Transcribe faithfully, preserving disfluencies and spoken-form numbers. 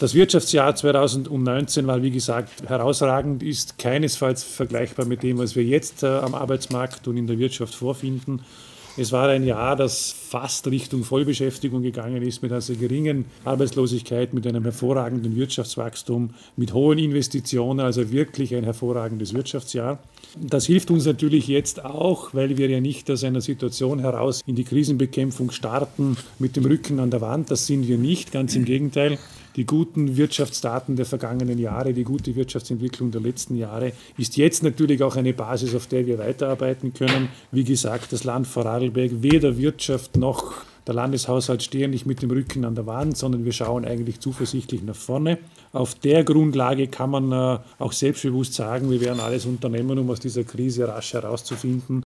Das Wirtschaftsjahr zweitausendneunzehn war, wie gesagt, herausragend, ist keinesfalls vergleichbar mit dem, was wir jetzt äh, am Arbeitsmarkt und in der Wirtschaft vorfinden. Es war ein Jahr, das fast Richtung Vollbeschäftigung gegangen ist, mit einer sehr geringen Arbeitslosigkeit, mit einem hervorragenden Wirtschaftswachstum, mit hohen Investitionen, also wirklich ein hervorragendes Wirtschaftsjahr. Das hilft uns natürlich jetzt auch, weil wir ja nicht aus einer Situation heraus in die Krisenbekämpfung starten mit dem Rücken an der Wand. Das sind wir nicht, ganz im Gegenteil. Die guten Wirtschaftsdaten der vergangenen Jahre, die gute Wirtschaftsentwicklung der letzten Jahre ist jetzt natürlich auch eine Basis, auf der wir weiterarbeiten können. Wie gesagt, das Land Vorarlberg, weder Wirtschaft noch der Landeshaushalt stehen nicht mit dem Rücken an der Wand, sondern wir schauen eigentlich zuversichtlich nach vorne. Auf der Grundlage kann man äh, auch selbstbewusst sagen, wir werden alles unternehmen, um aus dieser Krise rasch herauszufinden